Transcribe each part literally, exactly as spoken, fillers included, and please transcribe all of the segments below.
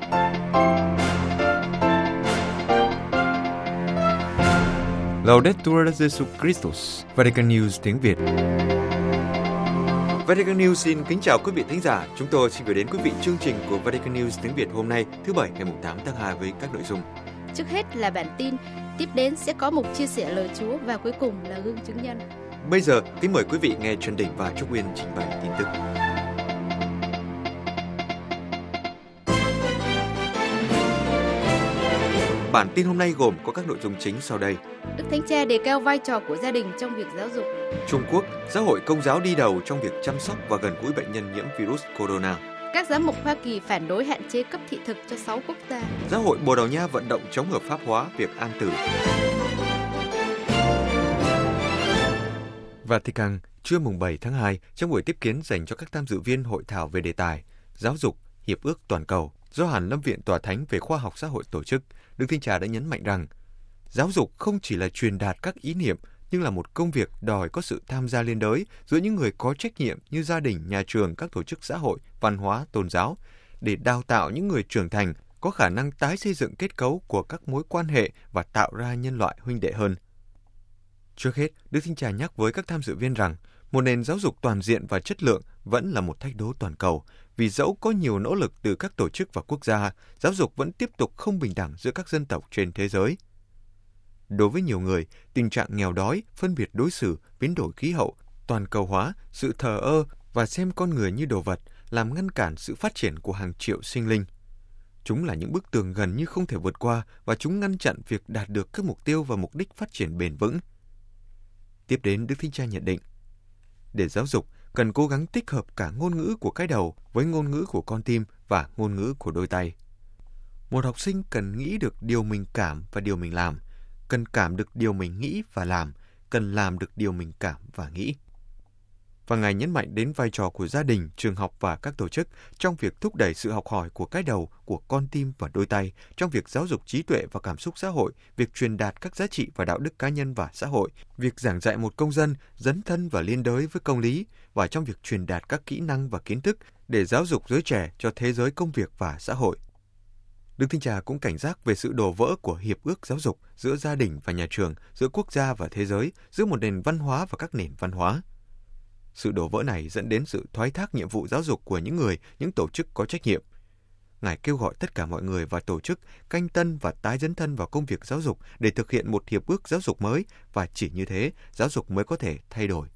Laudetur Jesus Christus, Vatican News tiếng Việt. Vatican News xin kính chào quý vị thính giả. Chúng tôi xin gửi đến quý vị chương trình của Vatican News tiếng Việt hôm nay, thứ Bảy ngày tám tháng hai với các nội dung. Trước hết là bản tin, tiếp đến sẽ có mục chia sẻ lời Chúa và cuối cùng là gương chứng nhân. Bây giờ, kính mời quý vị nghe Trần Đình và Trúc Uyên trình bày tin tức. Bản tin hôm nay gồm có các nội dung chính sau đây. Đức Thánh Cha đề cao vai trò của gia đình trong việc giáo dục. Trung Quốc, giáo hội Công giáo đi đầu trong việc chăm sóc và gần gũi bệnh nhân nhiễm virus corona. Các giám mục Hoa Kỳ phản đối hạn chế cấp thị thực cho sáu quốc gia. Giáo hội Bồ Đào Nha vận động chống hợp pháp hóa việc an tử. Vatican, trưa mùng bảy tháng hai, trong buổi tiếp kiến dành cho các tham dự viên hội thảo về đề tài Giáo dục, Hiệp ước Toàn cầu do Hàn Lâm Viện Tòa Thánh về Khoa học Xã hội tổ chức, Đức Thánh Cha đã nhấn mạnh rằng giáo dục không chỉ là truyền đạt các ý niệm, nhưng là một công việc đòi có sự tham gia liên đới giữa những người có trách nhiệm như gia đình, nhà trường, các tổ chức xã hội, văn hóa, tôn giáo, để đào tạo những người trưởng thành có khả năng tái xây dựng kết cấu của các mối quan hệ và tạo ra nhân loại huynh đệ hơn. Trước hết, Đức Thánh Cha nhắc với các tham dự viên rằng một nền giáo dục toàn diện và chất lượng vẫn là một thách đố toàn cầu, vì dẫu có nhiều nỗ lực từ các tổ chức và quốc gia, giáo dục vẫn tiếp tục không bình đẳng giữa các dân tộc trên thế giới. Đối với nhiều người, tình trạng nghèo đói, phân biệt đối xử, biến đổi khí hậu, toàn cầu hóa, sự thờ ơ và xem con người như đồ vật làm ngăn cản sự phát triển của hàng triệu sinh linh. Chúng là những bức tường gần như không thể vượt qua và chúng ngăn chặn việc đạt được các mục tiêu và mục đích phát triển bền vững. Tiếp đến, Đức Thánh Cha nhận định, để giáo dục, cần cố gắng tích hợp cả ngôn ngữ của cái đầu với ngôn ngữ của con tim và ngôn ngữ của đôi tay. Một học sinh cần nghĩ được điều mình cảm và điều mình làm, cần cảm được điều mình nghĩ và làm, cần làm được điều mình cảm và nghĩ. Và Ngài nhấn mạnh đến vai trò của gia đình, trường học và các tổ chức trong việc thúc đẩy sự học hỏi của cái đầu, của con tim và đôi tay, trong việc giáo dục trí tuệ và cảm xúc xã hội, việc truyền đạt các giá trị và đạo đức cá nhân và xã hội, việc giảng dạy một công dân dấn thân và liên đới với công lý, và trong việc truyền đạt các kỹ năng và kiến thức để giáo dục giới trẻ cho thế giới công việc và xã hội. Đức Thánh Cha cũng cảnh giác về sự đổ vỡ của hiệp ước giáo dục giữa gia đình và nhà trường, giữa quốc gia và thế giới, giữa một nền văn hóa và các nền văn hóa. Sự đổ vỡ này dẫn đến sự thoái thác nhiệm vụ giáo dục của những người, những tổ chức có trách nhiệm. Ngài kêu gọi tất cả mọi người và tổ chức canh tân và tái dấn thân vào công việc giáo dục để thực hiện một hiệp ước giáo dục mới, và chỉ như thế, giáo dục mới có thể thay đổi.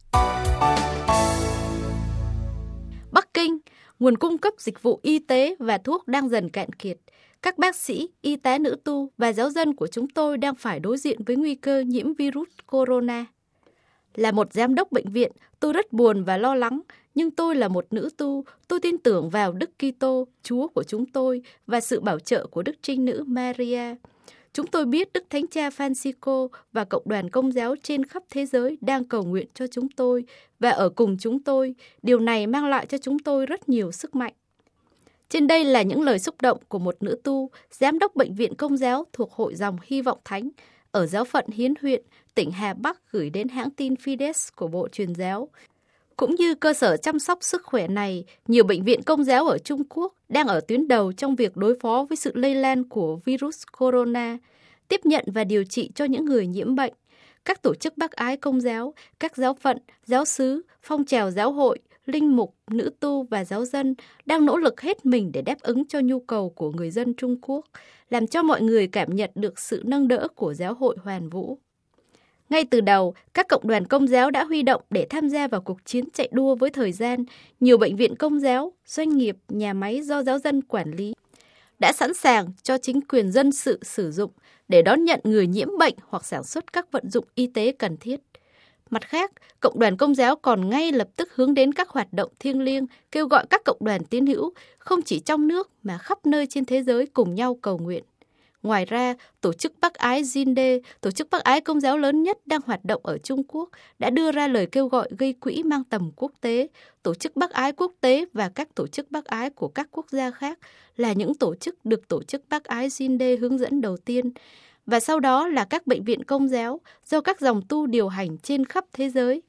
Bắc Kinh, nguồn cung cấp dịch vụ y tế và thuốc đang dần cạn kiệt. Các bác sĩ, y tá nữ tu và giáo dân của chúng tôi đang phải đối diện với nguy cơ nhiễm virus corona. Là một giám đốc bệnh viện, tôi rất buồn và lo lắng, nhưng tôi là một nữ tu, tôi tin tưởng vào Đức Kitô, Chúa của chúng tôi, và sự bảo trợ của Đức Trinh Nữ Maria. Chúng tôi biết Đức Thánh Cha Francisco và cộng đoàn Công giáo trên khắp thế giới đang cầu nguyện cho chúng tôi và ở cùng chúng tôi. Điều này mang lại cho chúng tôi rất nhiều sức mạnh. Trên đây là những lời xúc động của một nữ tu, giám đốc bệnh viện Công giáo thuộc Hội dòng Hy vọng Thánh ở giáo phận Hiến huyện, tỉnh Hà Bắc gửi đến hãng tin Fides của Bộ Truyền giáo. Cũng như cơ sở chăm sóc sức khỏe này, nhiều bệnh viện Công giáo ở Trung Quốc đang ở tuyến đầu trong việc đối phó với sự lây lan của virus corona, tiếp nhận và điều trị cho những người nhiễm bệnh. Các tổ chức bác ái Công giáo, các giáo phận, giáo xứ, phong trào giáo hội, linh mục, nữ tu và giáo dân đang nỗ lực hết mình để đáp ứng cho nhu cầu của người dân Trung Quốc, làm cho mọi người cảm nhận được sự nâng đỡ của giáo hội hoàn vũ. Ngay từ đầu, các cộng đoàn Công giáo đã huy động để tham gia vào cuộc chiến chạy đua với thời gian. Nhiều bệnh viện Công giáo, doanh nghiệp, nhà máy do giáo dân quản lý đã sẵn sàng cho chính quyền dân sự sử dụng để đón nhận người nhiễm bệnh hoặc sản xuất các vận dụng y tế cần thiết. Mặt khác, cộng đoàn Công giáo còn ngay lập tức hướng đến các hoạt động thiêng liêng, kêu gọi các cộng đoàn tín hữu, không chỉ trong nước mà khắp nơi trên thế giới cùng nhau cầu nguyện. Ngoài ra, tổ chức bác ái Jinde, tổ chức bác ái Công giáo lớn nhất đang hoạt động ở Trung Quốc, đã đưa ra lời kêu gọi gây quỹ mang tầm quốc tế. Tổ chức bác ái quốc tế và các tổ chức bác ái của các quốc gia khác là những tổ chức được tổ chức bác ái Jinde hướng dẫn đầu tiên. Và sau đó là các bệnh viện Công giáo do các dòng tu điều hành trên khắp thế giới.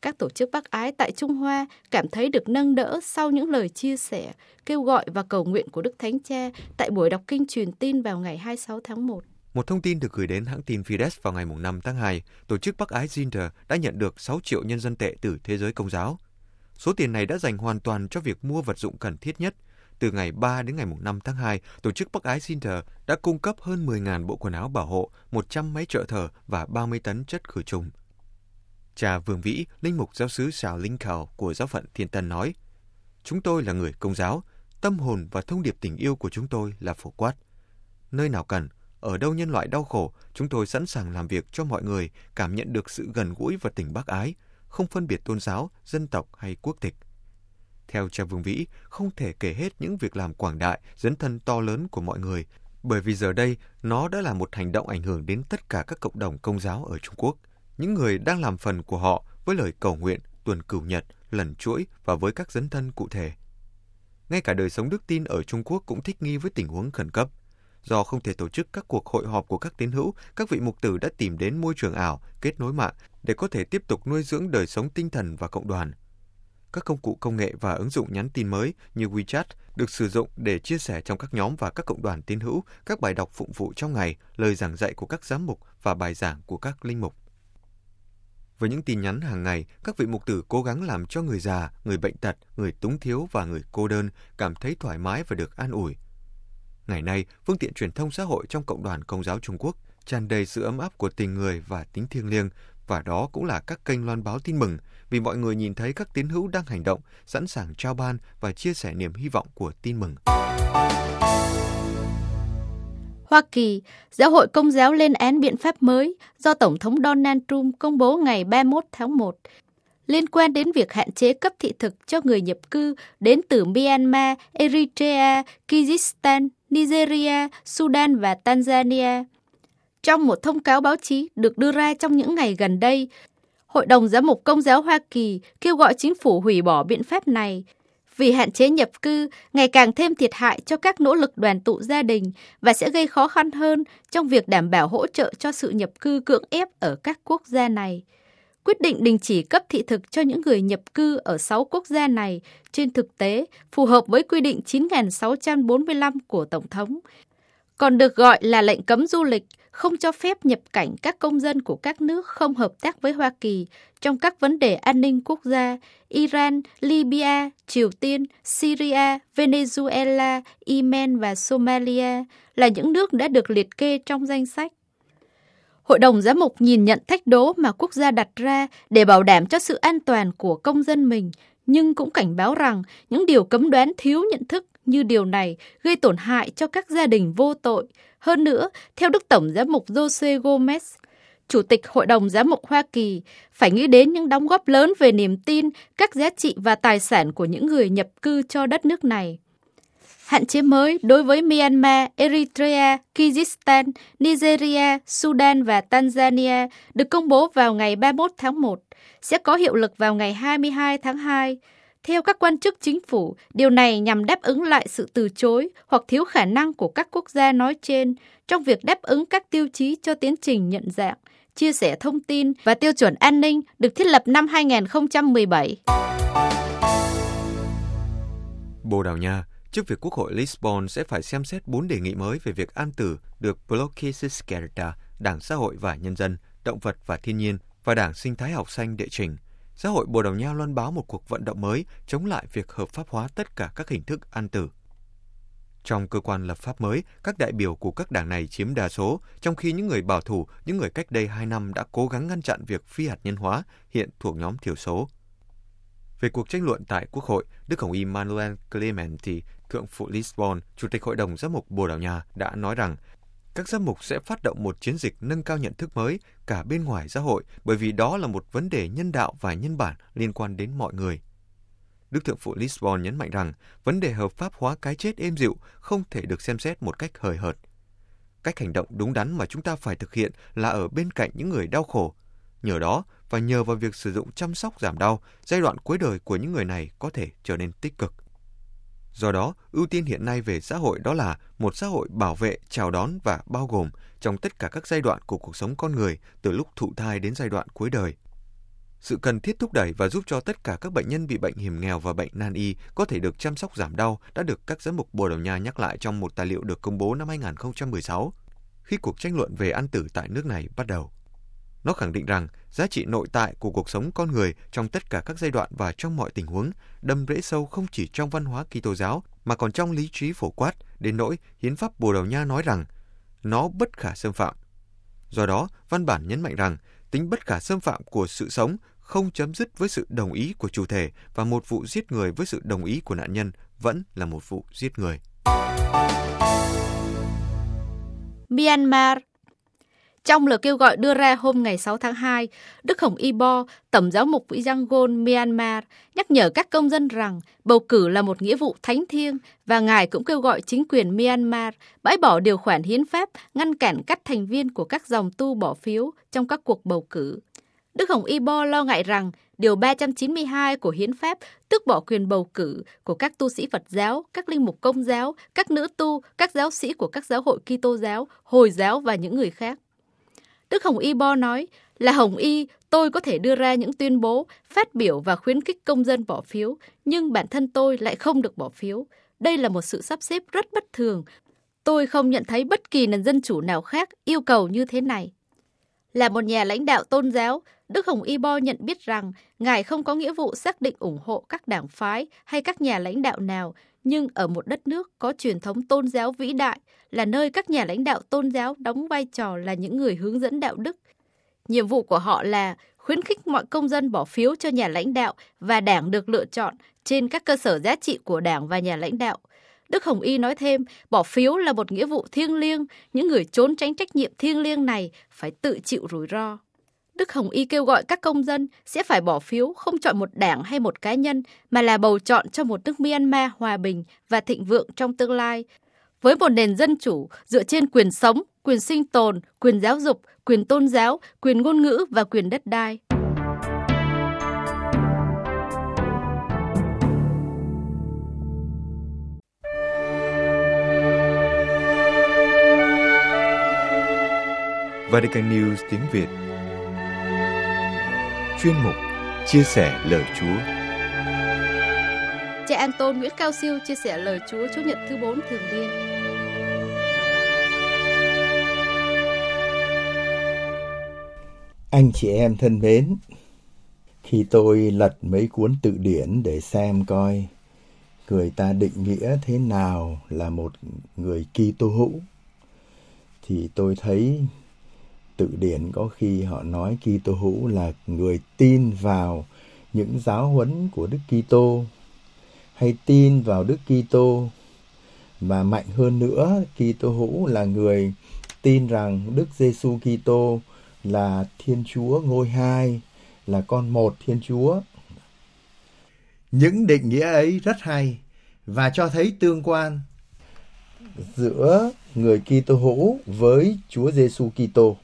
các tổ chức bác ái tại Trung Hoa cảm thấy được nâng đỡ sau những lời chia sẻ, kêu gọi và cầu nguyện của Đức Thánh Cha tại buổi đọc kinh truyền tin vào ngày hai mươi sáu tháng một. Một thông tin được gửi đến hãng tin Fides vào ngày năm tháng hai, tổ chức bác ái Ginger đã nhận được sáu triệu nhân dân tệ từ thế giới Công giáo. Số tiền này đã dành hoàn toàn cho việc mua vật dụng cần thiết nhất. Từ ngày ba đến ngày năm tháng hai, tổ chức bác ái Ginger đã cung cấp hơn mười nghìn bộ quần áo bảo hộ, một trăm máy trợ thở và ba mươi tấn chất khử trùng. Cha Vương Vĩ, linh mục giáo xứ Sào Linh Khảo của giáo phận Thiên Tân nói, chúng tôi là người Công giáo, tâm hồn và thông điệp tình yêu của chúng tôi là phổ quát. Nơi nào cần, ở đâu nhân loại đau khổ, chúng tôi sẵn sàng làm việc cho mọi người cảm nhận được sự gần gũi và tình bác ái, không phân biệt tôn giáo, dân tộc hay quốc tịch. Theo cha Vương Vĩ, không thể kể hết những việc làm quảng đại, dấn thân to lớn của mọi người, bởi vì giờ đây nó đã là một hành động ảnh hưởng đến tất cả các cộng đồng Công giáo ở Trung Quốc. Những người đang làm phần của họ với lời cầu nguyện, tuần cửu nhật, lần chuỗi và với các dấn thân cụ thể. Ngay cả đời sống đức tin ở Trung Quốc cũng thích nghi với tình huống khẩn cấp. Do không thể tổ chức các cuộc hội họp của các tín hữu, các vị mục tử đã tìm đến môi trường ảo, kết nối mạng để có thể tiếp tục nuôi dưỡng đời sống tinh thần và cộng đoàn. Các công cụ công nghệ và ứng dụng nhắn tin mới như WeChat được sử dụng để chia sẻ trong các nhóm và các cộng đoàn tín hữu, các bài đọc phụng vụ trong ngày, lời giảng dạy của các giám mục và bài giảng của các linh mục. Với những tin nhắn hàng ngày, các vị mục tử cố gắng làm cho người già, người bệnh tật, người túng thiếu và người cô đơn cảm thấy thoải mái và được an ủi. Ngày nay, phương tiện truyền thông xã hội trong cộng đoàn Công giáo Trung Quốc tràn đầy sự ấm áp của tình người và tính thiêng liêng, và đó cũng là các kênh loan báo tin mừng, vì mọi người nhìn thấy các tín hữu đang hành động, sẵn sàng trao ban và chia sẻ niềm hy vọng của tin mừng. Hoa Kỳ, Giáo hội Công giáo lên án biện pháp mới do Tổng thống Donald Trump công bố ngày ba mươi mốt tháng một liên quan đến việc hạn chế cấp thị thực cho người nhập cư đến từ Myanmar, Eritrea, Kyrgyzstan, Nigeria, Sudan và Tanzania. Trong một thông cáo báo chí được đưa ra trong những ngày gần đây, Hội đồng Giám mục Công giáo Hoa Kỳ kêu gọi chính phủ hủy bỏ biện pháp này vì hạn chế nhập cư ngày càng thêm thiệt hại cho các nỗ lực đoàn tụ gia đình và sẽ gây khó khăn hơn trong việc đảm bảo hỗ trợ cho sự nhập cư cưỡng ép ở các quốc gia này. Quyết định đình chỉ cấp thị thực cho những người nhập cư ở sáu quốc gia này trên thực tế phù hợp với quy định chín nghìn sáu trăm bốn mươi lăm của Tổng thống, còn được gọi là lệnh cấm du lịch, không cho phép nhập cảnh các công dân của các nước không hợp tác với Hoa Kỳ trong các vấn đề an ninh quốc gia: Iran, Libya, Triều Tiên, Syria, Venezuela, Yemen và Somalia là những nước đã được liệt kê trong danh sách. Hội đồng Giám mục nhìn nhận thách đố mà quốc gia đặt ra để bảo đảm cho sự an toàn của công dân mình, nhưng cũng cảnh báo rằng những điều cấm đoán thiếu nhận thức như điều này gây tổn hại cho các gia đình vô tội. Hơn nữa, theo Đức Tổng Giám mục Jose Gomez, Chủ tịch Hội đồng Giám mục Hoa Kỳ, phải nghĩ đến những đóng góp lớn về niềm tin, các giá trị và tài sản của những người nhập cư cho đất nước này. Hạn chế mới đối với Myanmar, Eritrea, Kyrgyzstan, Nigeria, Sudan và Tanzania được công bố vào ngày ba mươi mốt tháng một, sẽ có hiệu lực vào ngày hai mươi hai tháng hai. Theo các quan chức chính phủ, điều này nhằm đáp ứng lại sự từ chối hoặc thiếu khả năng của các quốc gia nói trên trong việc đáp ứng các tiêu chí cho tiến trình nhận dạng, chia sẻ thông tin và tiêu chuẩn an ninh được thiết lập năm hai nghìn không trăm mười bảy. Bồ Đào Nha, trước việc Quốc hội Lisbon sẽ phải xem xét bốn đề nghị mới về việc an tử được Bloque Esquerda, Đảng Xã hội và Nhân dân, Động vật và Thiên nhiên và Đảng Sinh thái học xanh đệ trình. Giáo hội Bồ Đào Nha loan báo một cuộc vận động mới chống lại việc hợp pháp hóa tất cả các hình thức an tử. Trong cơ quan lập pháp mới, các đại biểu của các đảng này chiếm đa số, trong khi những người bảo thủ, những người cách đây hai năm đã cố gắng ngăn chặn việc phi hạt nhân hóa, hiện thuộc nhóm thiểu số. Về cuộc tranh luận tại Quốc hội, Đức Hồng y Manuel Clementi, Thượng phụ Lisbon, Chủ tịch Hội đồng Giám mục Bồ Đào Nha đã nói rằng các giám mục sẽ phát động một chiến dịch nâng cao nhận thức mới cả bên ngoài giáo hội, bởi vì đó là một vấn đề nhân đạo và nhân bản liên quan đến mọi người. Đức Thượng phụ Lisbon nhấn mạnh rằng vấn đề hợp pháp hóa cái chết êm dịu không thể được xem xét một cách hời hợt. Cách hành động đúng đắn mà chúng ta phải thực hiện là ở bên cạnh những người đau khổ. Nhờ đó và nhờ vào việc sử dụng chăm sóc giảm đau, giai đoạn cuối đời của những người này có thể trở nên tích cực. Do đó, ưu tiên hiện nay về xã hội đó là một xã hội bảo vệ, chào đón và bao gồm trong tất cả các giai đoạn của cuộc sống con người, từ lúc thụ thai đến giai đoạn cuối đời. Sự cần thiết thúc đẩy và giúp cho tất cả các bệnh nhân bị bệnh hiểm nghèo và bệnh nan y có thể được chăm sóc giảm đau đã được các giám mục Bồ Đào Nha nhắc lại trong một tài liệu được công bố năm hai không một sáu, khi cuộc tranh luận về ăn tử tại nước này bắt đầu. Nó khẳng định rằng giá trị nội tại của cuộc sống con người trong tất cả các giai đoạn và trong mọi tình huống đâm rễ sâu không chỉ trong văn hóa Kitô giáo mà còn trong lý trí phổ quát, đến nỗi hiến pháp Bồ Đào Nha nói rằng nó bất khả xâm phạm. Do đó, văn bản nhấn mạnh rằng tính bất khả xâm phạm của sự sống không chấm dứt với sự đồng ý của chủ thể và một vụ giết người với sự đồng ý của nạn nhân vẫn là một vụ giết người. Myanmar. Trong lời kêu gọi đưa ra hôm ngày sáu tháng hai, Đức Hồng Y Bo, Tổng giáo mục Vĩ Yangon, Myanmar, nhắc nhở các công dân rằng bầu cử là một nghĩa vụ thánh thiêng và Ngài cũng kêu gọi chính quyền Myanmar bãi bỏ điều khoản hiến pháp ngăn cản các thành viên của các dòng tu bỏ phiếu trong các cuộc bầu cử. Đức Hồng Y Bo lo ngại rằng Điều ba trăm chín mươi hai của Hiến pháp tước bỏ quyền bầu cử của các tu sĩ Phật giáo, các linh mục Công giáo, các nữ tu, các giáo sĩ của các giáo hội Kitô giáo, Hồi giáo và những người khác. Đức Hồng Y Bo nói, là Hồng Y, tôi có thể đưa ra những tuyên bố, phát biểu và khuyến khích công dân bỏ phiếu, nhưng bản thân tôi lại không được bỏ phiếu. Đây là một sự sắp xếp rất bất thường. Tôi không nhận thấy bất kỳ nền dân chủ nào khác yêu cầu như thế này. Là một nhà lãnh đạo tôn giáo, Đức Hồng Y Bo nhận biết rằng Ngài không có nghĩa vụ xác định ủng hộ các đảng phái hay các nhà lãnh đạo nào, nhưng ở một đất nước có truyền thống tôn giáo vĩ đại, là nơi các nhà lãnh đạo tôn giáo đóng vai trò là những người hướng dẫn đạo đức. Nhiệm vụ của họ là khuyến khích mọi công dân bỏ phiếu cho nhà lãnh đạo và đảng được lựa chọn trên các cơ sở giá trị của đảng và nhà lãnh đạo. Đức Hồng Y nói thêm, bỏ phiếu là một nghĩa vụ thiêng liêng, những người trốn tránh trách nhiệm thiêng liêng này phải tự chịu rủi ro. Đức Hồng Y kêu gọi các công dân sẽ phải bỏ phiếu không chọn một đảng hay một cá nhân, mà là bầu chọn cho một nước Myanmar hòa bình và thịnh vượng trong tương lai, với một nền dân chủ dựa trên quyền sống, quyền sinh tồn, quyền giáo dục, quyền tôn giáo, quyền ngôn ngữ và quyền đất đai. Vatican News tiếng Việt. Chuyên mục Chia sẻ lời Chúa. Cha Anton Nguyễn Cao Siêu chia sẻ lời Chúa Chủ nhật thứ bốn thường niên. Anh chị em thân mến, khi tôi lật mấy cuốn từ điển để xem coi người ta định nghĩa thế nào là một người Kitô hữu, thì tôi thấy từ điển có khi họ nói Kitô hữu là người tin vào những giáo huấn của Đức Kitô, hay tin vào Đức Kitô, mà mạnh hơn nữa, Kitô hữu là người tin rằng Đức Giêsu Kitô là Thiên Chúa ngôi hai, là con một Thiên Chúa. Những định nghĩa ấy rất hay và cho thấy tương quan giữa người Kitô hữu với Chúa Giêsu Kitô.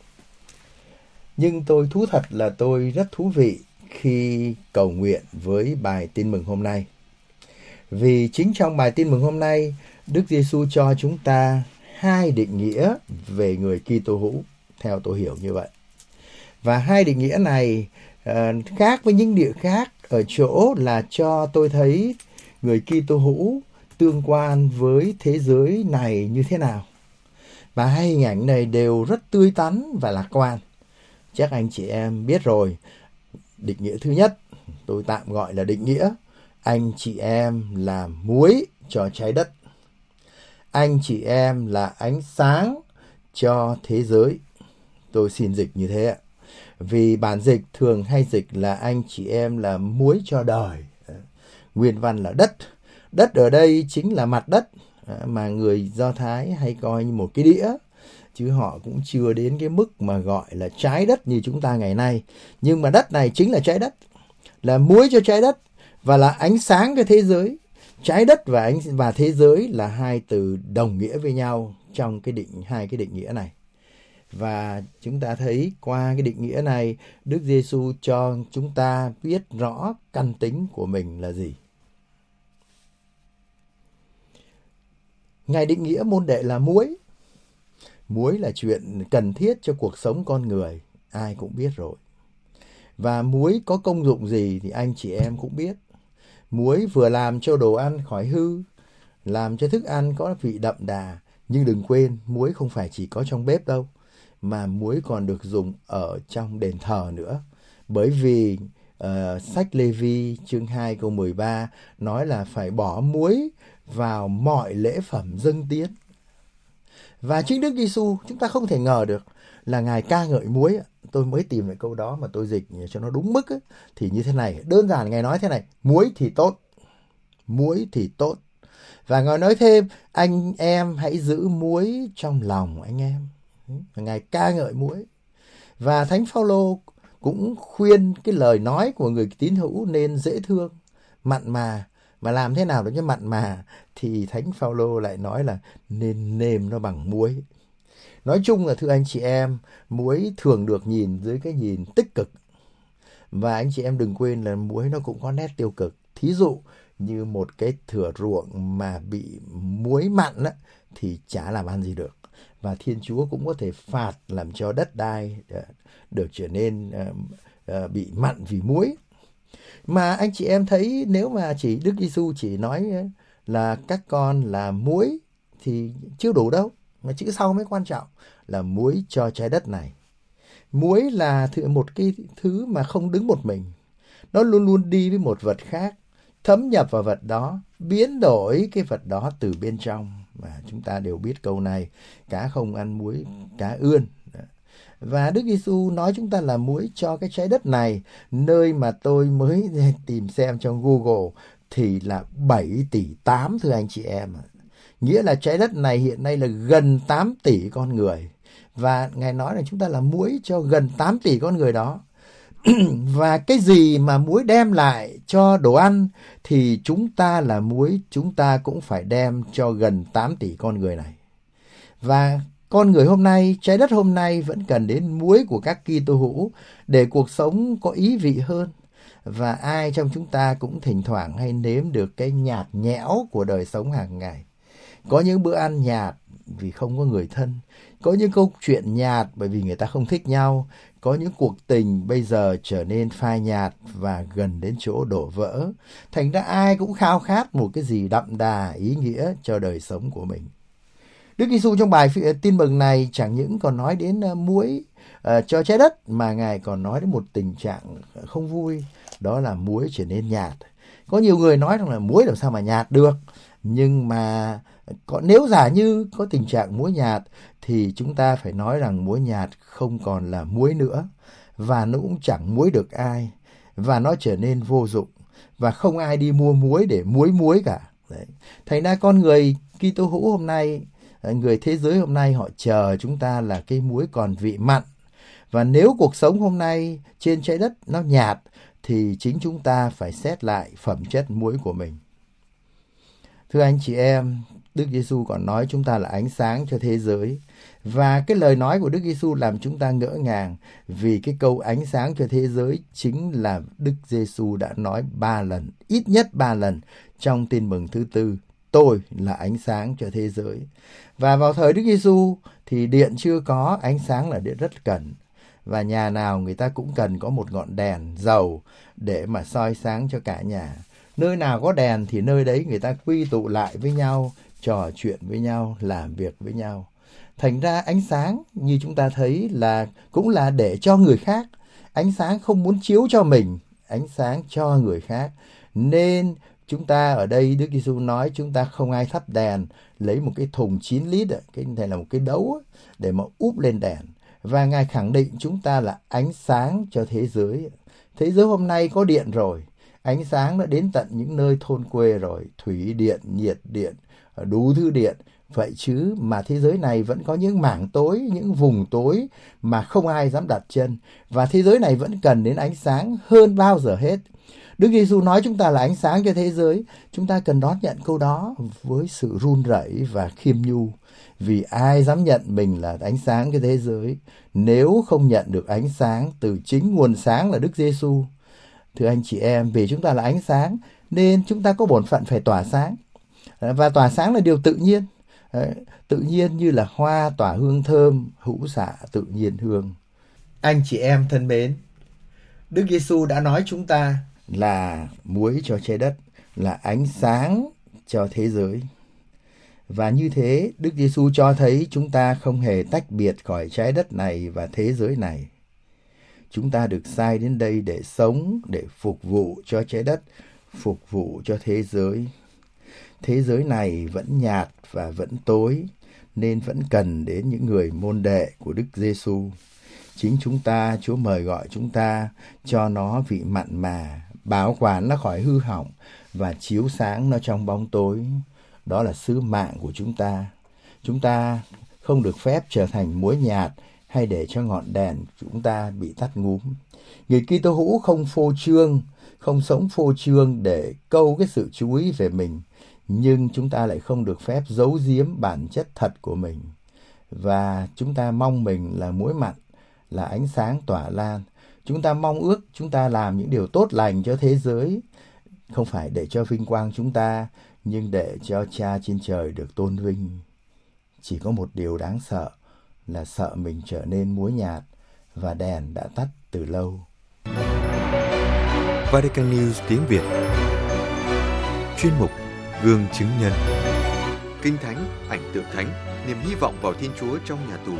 Nhưng tôi thú thật là tôi rất thú vị khi cầu nguyện với bài tin mừng hôm nay. Vì chính trong bài tin mừng hôm nay, Đức Giêsu cho chúng ta hai định nghĩa về người Kitô hữu, theo tôi hiểu như vậy. Và hai định nghĩa này uh, khác với những địa khác ở chỗ là cho tôi thấy người Kitô hữu tương quan với thế giới này như thế nào. Và hai hình ảnh này đều rất tươi tắn và lạc quan. Chắc anh chị em biết rồi. Định nghĩa thứ nhất, tôi tạm gọi là định nghĩa, anh chị em là muối cho trái đất. Anh chị em là ánh sáng cho thế giới. Tôi xin dịch như thế ạ. Vì bản dịch thường hay dịch là anh chị em là muối cho đời. Nguyên văn là đất. Đất ở đây chính là mặt đất mà người Do Thái hay coi như một cái đĩa. Chứ họ cũng chưa đến cái mức mà gọi là trái đất như chúng ta ngày nay. Nhưng mà đất này chính là trái đất, là muối cho trái đất và là ánh sáng cho thế giới. Trái đất và ánh và thế giới là hai từ đồng nghĩa với nhau trong cái định hai cái định nghĩa này. Và chúng ta thấy qua cái định nghĩa này, Đức Giêsu cho chúng ta biết rõ căn tính của mình là gì. Ngài định nghĩa môn đệ là muối. Muối là chuyện cần thiết cho cuộc sống con người, ai cũng biết rồi. Và muối có công dụng gì thì anh chị em cũng biết. Muối vừa làm cho đồ ăn khỏi hư, làm cho thức ăn có vị đậm đà. Nhưng đừng quên, muối không phải chỉ có trong bếp đâu, mà muối còn được dùng ở trong đền thờ nữa. Bởi vì uh, sách Lê-vi chương hai câu mười ba nói là phải bỏ muối vào mọi lễ phẩm dâng tiến. Và chính Đức Giêsu, chúng ta không thể ngờ được là Ngài ca ngợi muối. Tôi mới tìm lại câu đó mà tôi dịch cho nó đúng mức ấy. Thì như thế này, đơn giản Ngài nói thế này: muối thì tốt, muối thì tốt. Và Ngài nói thêm, anh em hãy giữ muối trong lòng anh em. Ngài ca ngợi muối. Và Thánh Phaolô cũng khuyên cái lời nói của người tín hữu nên dễ thương, mặn mà. Mà làm thế nào để cho mặn mà thì Thánh Phaolô lại nói là nên nêm nó bằng muối. Nói chung là thưa anh chị em, muối thường được nhìn dưới cái nhìn tích cực. Và anh chị em đừng quên là muối nó cũng có nét tiêu cực. Thí dụ như một cái thửa ruộng mà bị muối mặn á, thì chả làm ăn gì được. Và Thiên Chúa cũng có thể phạt làm cho đất đai được trở nên uh, uh, bị mặn vì muối. Mà anh chị em thấy nếu mà chỉ Đức Giêsu chỉ nói là các con là muối thì chưa đủ đâu. Mà chữ sau mới quan trọng là muối cho trái đất này. Muối là một cái thứ mà không đứng một mình. Nó luôn luôn đi với một vật khác, thấm nhập vào vật đó, biến đổi cái vật đó từ bên trong. Mà chúng ta đều biết câu này, cá không ăn muối, cá ươn. Và Đức Giêsu nói chúng ta là muối cho cái trái đất này, nơi mà tôi mới tìm xem trong Google thì là bảy tỷ tám thưa anh chị em. Nghĩa là trái đất này hiện nay là gần tám tỷ con người. Và Ngài nói là chúng ta là muối cho gần tám tỷ con người đó. Và cái gì mà muối đem lại cho đồ ăn thì chúng ta là muối, chúng ta cũng phải đem cho gần tám tỷ con người này. Và con người hôm nay, trái đất hôm nay vẫn cần đến muối của các Kitô hữu để cuộc sống có ý vị hơn. Và ai trong chúng ta cũng thỉnh thoảng hay nếm được cái nhạt nhẽo của đời sống hàng ngày. Có những bữa ăn nhạt vì không có người thân. Có những câu chuyện nhạt bởi vì người ta không thích nhau. Có những cuộc tình bây giờ trở nên phai nhạt và gần đến chỗ đổ vỡ. Thành ra ai cũng khao khát một cái gì đậm đà, ý nghĩa cho đời sống của mình. Đức Giêsu trong bài tin mừng này chẳng những còn nói đến muối uh, cho trái đất, mà Ngài còn nói đến một tình trạng không vui, đó là muối trở nên nhạt. Có nhiều người nói rằng là muối làm sao mà nhạt được, nhưng mà có, nếu giả như có tình trạng muối nhạt thì chúng ta phải nói rằng muối nhạt không còn là muối nữa, và nó cũng chẳng muối được ai, và nó trở nên vô dụng, và không ai đi mua muối để muối muối cả. Đấy. Thành ra con người Kitô hữu hôm nay, người thế giới hôm nay họ chờ chúng ta là cái muối còn vị mặn. Và nếu cuộc sống hôm nay trên trái đất nó nhạt thì chính chúng ta phải xét lại phẩm chất muối của mình. Thưa anh chị em, Đức Giêsu còn nói chúng ta là ánh sáng cho thế giới. Và cái lời nói của Đức Giêsu làm chúng ta ngỡ ngàng, vì cái câu ánh sáng cho thế giới chính là Đức Giêsu đã nói ba lần, ít nhất ba lần trong tin mừng thứ tư. Tôi là ánh sáng cho thế giới. Và vào thời Đức Giêsu thì điện chưa có, ánh sáng là điện rất cần. Và nhà nào người ta cũng cần có một ngọn đèn dầu để mà soi sáng cho cả nhà. Nơi nào có đèn thì nơi đấy người ta quy tụ lại với nhau, trò chuyện với nhau, làm việc với nhau. Thành ra ánh sáng như chúng ta thấy là cũng là để cho người khác. Ánh sáng không muốn chiếu cho mình, ánh sáng cho người khác. Nên chúng ta ở đây Đức Giêsu nói chúng ta không ai thắp đèn lấy một cái thùng chín lít, cái này là một cái đấu để mà úp lên đèn. Và Ngài khẳng định chúng ta là ánh sáng cho thế giới. Thế giới hôm nay có điện rồi, ánh sáng đã đến tận những nơi thôn quê rồi, thủy điện, nhiệt điện, đủ thứ điện. Vậy chứ mà thế giới này vẫn có những mảng tối, những vùng tối mà không ai dám đặt chân. Và thế giới này vẫn cần đến ánh sáng hơn bao giờ hết. Đức Giêsu nói chúng ta là ánh sáng cho thế giới. Chúng ta cần đón nhận câu đó với sự run rẩy và khiêm nhu. Vì ai dám nhận mình là ánh sáng cho thế giới nếu không nhận được ánh sáng từ chính nguồn sáng là Đức Giêsu. Thưa anh chị em, vì chúng ta là ánh sáng nên chúng ta có bổn phận phải tỏa sáng. Và tỏa sáng là điều tự nhiên. Tự nhiên như là hoa tỏa hương thơm, hữu xạ tự nhiên hương. Anh chị em thân mến, Đức Giêsu đã nói chúng ta là muối cho trái đất, là ánh sáng cho thế giới. Và như thế, Đức Giêsu cho thấy chúng ta không hề tách biệt khỏi trái đất này và thế giới này. Chúng ta được sai đến đây để sống, để phục vụ cho trái đất, phục vụ cho thế giới. Thế giới này vẫn nhạt và vẫn tối, nên vẫn cần đến những người môn đệ của Đức Giêsu. Chính chúng ta, Chúa mời gọi chúng ta cho nó vị mặn mà, bảo quản nó khỏi hư hỏng và chiếu sáng nó trong bóng tối. Đó là sứ mạng của chúng ta. Chúng ta không được phép trở thành muối nhạt hay để cho ngọn đèn chúng ta bị tắt ngúm. Người Kitô hữu không phô trương, không sống phô trương để câu cái sự chú ý về mình, nhưng chúng ta lại không được phép giấu giếm bản chất thật của mình. Và chúng ta mong mình là muối mặn, là ánh sáng tỏa lan. Chúng ta mong ước chúng ta làm những điều tốt lành cho thế giới, không phải để cho vinh quang chúng ta, nhưng để cho Cha trên trời được tôn vinh. Chỉ có một điều đáng sợ là sợ mình trở nên muối nhạt và đèn đã tắt từ lâu. Vatican News tiếng Việt. Chuyên mục Gương chứng nhân. Kinh Thánh, ảnh tượng Thánh, niềm hy vọng vào Thiên Chúa trong nhà tù.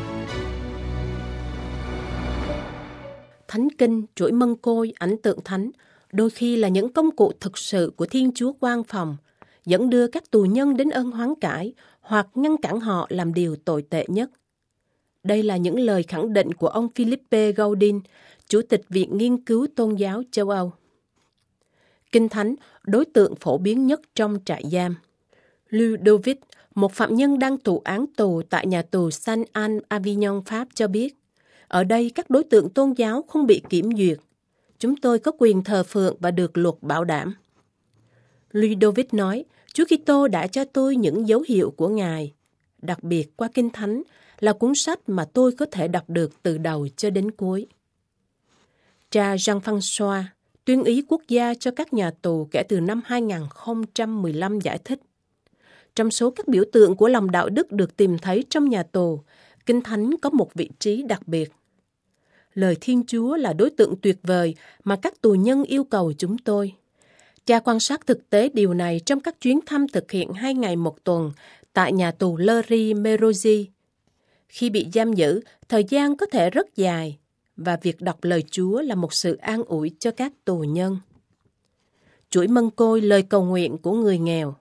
Thánh kinh, chuỗi mân côi, ảnh tượng Thánh đôi khi là những công cụ thực sự của Thiên Chúa quan phòng, dẫn đưa các tù nhân đến ơn hoán cải hoặc ngăn cản họ làm điều tồi tệ nhất. Đây là những lời khẳng định của ông Philippe Gaudin, Chủ tịch Viện Nghiên cứu Tôn giáo châu Âu. Kinh Thánh, đối tượng phổ biến nhất trong trại giam. Ludovic, một phạm nhân đang thụ án tù tại nhà tù Saint-Anne, Avignon, Pháp cho biết, ở đây các đối tượng tôn giáo không bị kiểm duyệt. Chúng tôi có quyền thờ phượng và được luật bảo đảm. Ludovic nói, Chúa Kitô đã cho tôi những dấu hiệu của Ngài, đặc biệt qua Kinh Thánh là cuốn sách mà tôi có thể đọc được từ đầu cho đến cuối. Cha Jean-François, tuyên ý quốc gia cho các nhà tù kể từ năm hai không một lăm giải thích. Trong số các biểu tượng của lòng đạo đức được tìm thấy trong nhà tù, Kinh Thánh có một vị trí đặc biệt. Lời Thiên Chúa là đối tượng tuyệt vời mà các tù nhân yêu cầu chúng tôi. Cha quan sát thực tế điều này trong các chuyến thăm thực hiện hai ngày một tuần tại nhà tù Lerimerosi. Khi bị giam giữ, thời gian có thể rất dài, và việc đọc lời Chúa là một sự an ủi cho các tù nhân. Chuỗi mân côi lời cầu nguyện của người nghèo.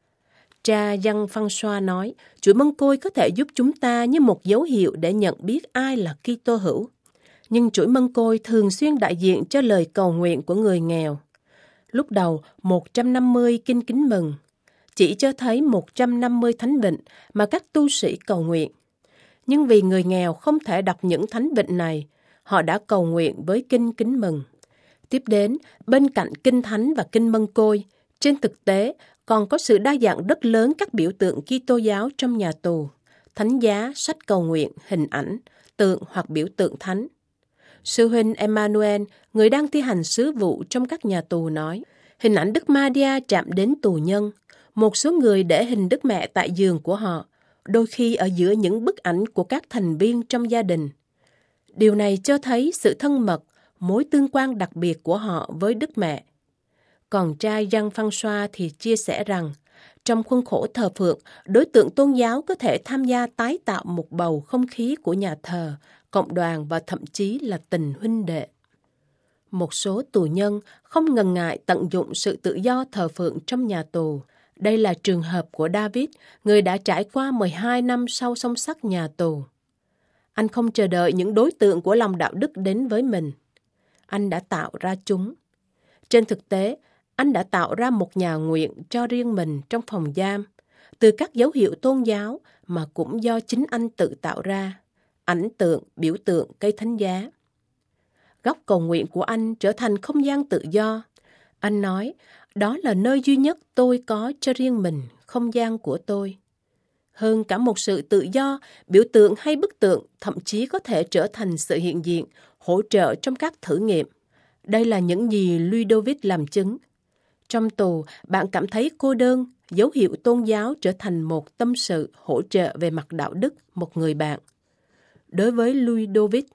Cha Jean-François nói, chuỗi mân côi có thể giúp chúng ta như một dấu hiệu để nhận biết ai là Kitô hữu. Nhưng chuỗi mân côi thường xuyên đại diện cho lời cầu nguyện của người nghèo. Lúc đầu, một trăm năm mươi kinh kính mừng, chỉ cho thấy một trăm năm mươi thánh vịnh mà các tu sĩ cầu nguyện. Nhưng vì người nghèo không thể đọc những thánh vịnh này, họ đã cầu nguyện với kinh kính mừng. Tiếp đến, bên cạnh kinh thánh và kinh mân côi, trên thực tế còn có sự đa dạng rất lớn các biểu tượng Kitô giáo trong nhà tù, thánh giá, sách cầu nguyện, hình ảnh, tượng hoặc biểu tượng thánh. Sư huynh Emmanuel, người đang thi hành sứ vụ trong các nhà tù nói, hình ảnh Đức Maria chạm đến tù nhân. Một số người để hình Đức Mẹ tại giường của họ, đôi khi ở giữa những bức ảnh của các thành viên trong gia đình. Điều này cho thấy sự thân mật, mối tương quan đặc biệt của họ với Đức Mẹ. Còn cha Jean-François thì chia sẻ rằng, trong khuôn khổ thờ phượng, đối tượng tôn giáo có thể tham gia tái tạo một bầu không khí của nhà thờ, cộng đoàn và thậm chí là tình huynh đệ. Một số tù nhân không ngần ngại tận dụng sự tự do thờ phượng trong nhà tù. Đây là trường hợp của David, người đã trải qua mười hai năm sau song sắt nhà tù. Anh không chờ đợi những đối tượng của lòng đạo đức đến với mình. Anh đã tạo ra chúng. Trên thực tế, anh đã tạo ra một nhà nguyện cho riêng mình trong phòng giam, từ các dấu hiệu tôn giáo mà cũng do chính anh tự tạo ra, ảnh tượng, biểu tượng, cây thánh giá. Góc cầu nguyện của anh trở thành không gian tự do. Anh nói, đó là nơi duy nhất tôi có cho riêng mình, không gian của tôi. Hơn cả một sự tự do, biểu tượng hay bức tượng thậm chí có thể trở thành sự hiện diện, hỗ trợ trong các thử nghiệm. Đây là những gì Ludovic làm chứng. Trong tù, bạn cảm thấy cô đơn, dấu hiệu tôn giáo trở thành một tâm sự hỗ trợ về mặt đạo đức một người bạn. Đối với Ludovic,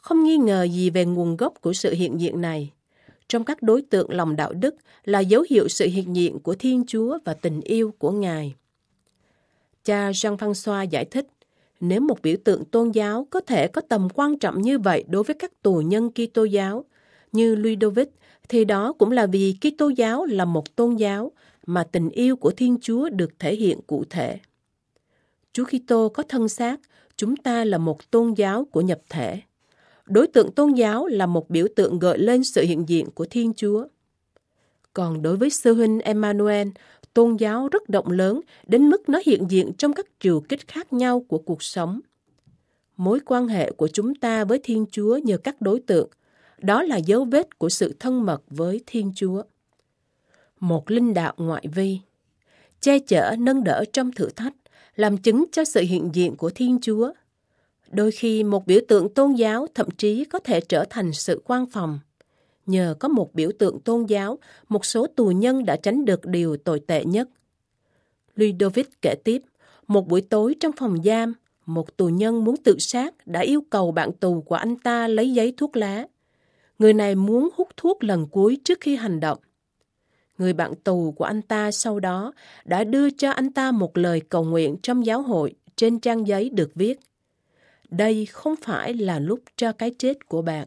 Không nghi ngờ gì về nguồn gốc của sự hiện diện này. Trong các đối tượng lòng đạo đức là dấu hiệu sự hiện diện của Thiên Chúa và tình yêu của Ngài. Cha Jean-François giải thích, nếu một biểu tượng tôn giáo có thể có tầm quan trọng như vậy đối với các tù nhân Kitô giáo, như Ludovic, thì đó cũng là vì Kitô giáo là một tôn giáo mà tình yêu của Thiên Chúa được thể hiện cụ thể. Chúa Kitô có thân xác, chúng ta là một tôn giáo của nhập thể. Đối tượng tôn giáo là một biểu tượng gợi lên sự hiện diện của Thiên Chúa. Còn đối với sư huynh Emmanuel, tôn giáo rất rộng lớn đến mức nó hiện diện trong các chiều kích khác nhau của cuộc sống. Mối quan hệ của chúng ta với Thiên Chúa nhờ các đối tượng, đó là dấu vết của sự thân mật với Thiên Chúa. Một linh đạo ngoại vi, che chở nâng đỡ trong thử thách, làm chứng cho sự hiện diện của Thiên Chúa. Đôi khi một biểu tượng tôn giáo thậm chí có thể trở thành sự quan phòng. Nhờ có một biểu tượng tôn giáo, một số tù nhân đã tránh được điều tồi tệ nhất. Ludovic kể tiếp, một buổi tối trong phòng giam, một tù nhân muốn tự sát đã yêu cầu bạn tù của anh ta lấy giấy thuốc lá. Người này muốn hút thuốc lần cuối trước khi hành động. Người bạn tù của anh ta sau đó đã đưa cho anh ta một lời cầu nguyện trong giáo hội, trên trang giấy được viết: đây không phải là lúc cho cái chết của bạn.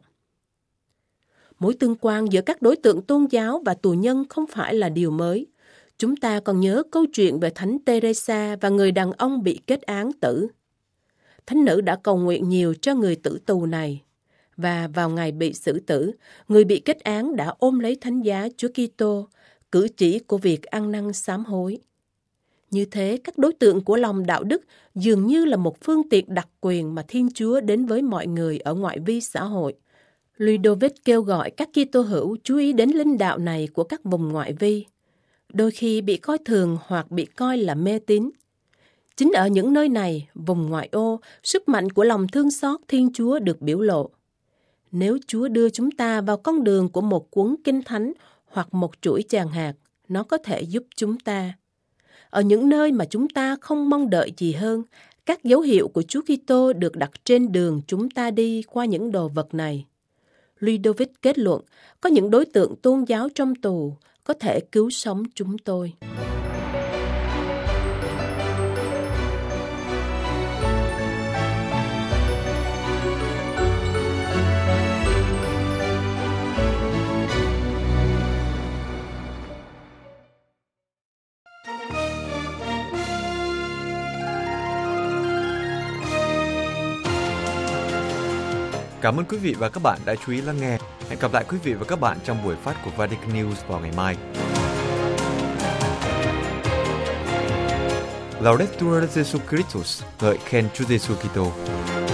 Mối tương quan giữa các đối tượng tôn giáo và tù nhân không phải là điều mới. Chúng ta còn nhớ câu chuyện về Thánh Teresa và người đàn ông bị kết án tử. Thánh nữ đã cầu nguyện nhiều cho người tử tù này. Và vào ngày bị xử tử, người bị kết án đã ôm lấy thánh giá Chúa Kitô, cử chỉ của việc ăn năn sám hối. Như thế, các đối tượng của lòng đạo đức dường như là một phương tiện đặc quyền mà Thiên Chúa đến với mọi người ở ngoại vi xã hội. Ludovic kêu gọi các Kitô hữu chú ý đến linh đạo này của các vùng ngoại vi, đôi khi bị coi thường hoặc bị coi là mê tín. Chính ở những nơi này, vùng ngoại ô, sức mạnh của lòng thương xót Thiên Chúa được biểu lộ. Nếu Chúa đưa chúng ta vào con đường của một cuốn kinh thánh hoặc một chuỗi tràng hạt, nó có thể giúp chúng ta. Ở những nơi mà chúng ta không mong đợi gì hơn, các dấu hiệu của Chúa Kitô được đặt trên đường chúng ta đi qua những đồ vật này. Ludovic kết luận, có những đối tượng tôn giáo trong tù có thể cứu sống chúng tôi. Cảm ơn quý vị và các bạn đã chú ý lắng nghe. Hẹn gặp lại quý vị và các bạn trong buổi phát của Vatican News vào ngày mai. Laudetur Jesus Christus, ngợi khen Chúa Giêsu Kitô.